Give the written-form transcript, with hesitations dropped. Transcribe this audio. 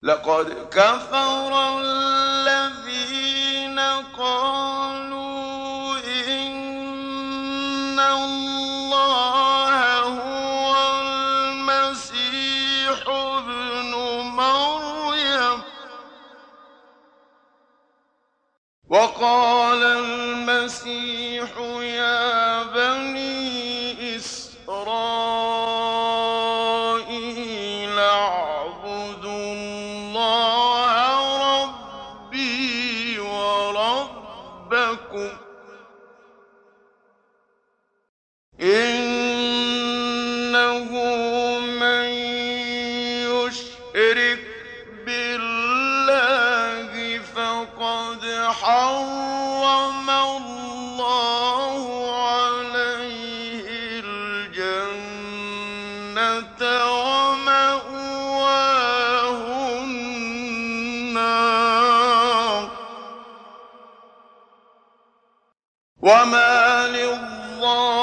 لقد كفر الذين قالوا إن الله هو المسيح ابن مريم وقال المسيح يا بني إسرائيل اعبدوا الله ربي وربكم إنه من يشرك بالله فقد حرم الله عليه الجنة ومأواه النار وما للظالمين